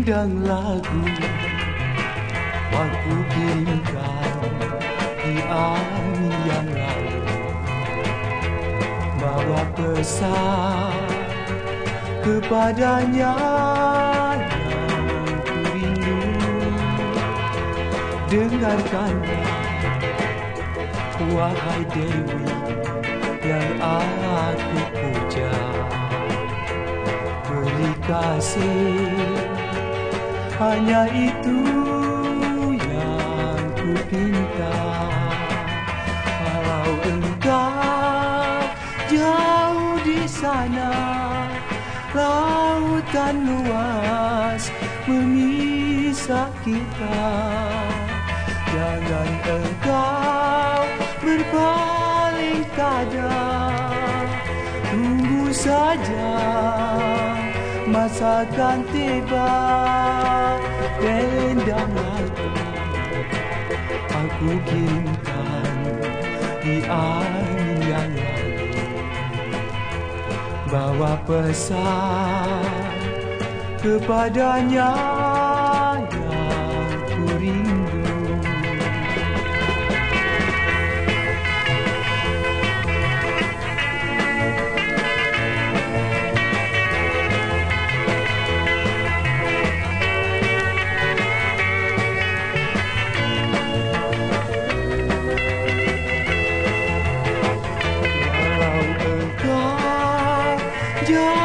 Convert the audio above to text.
selendang lagu aku kirimkan di angin yang lalu, bawa pesan kepadanya yang ku rindu. Dengarkanlah wahai Dewi yang aku puja, beri kasih hanya itu yang ku pinta. Kalau engkau jauh di sana, lautan luas memisah kita, jangan engkau berpaling tada. Tunggu saja, masa akan tiba. Selendang lagu aku kirimkan di angin yang lalu, bawa pesan kepadanya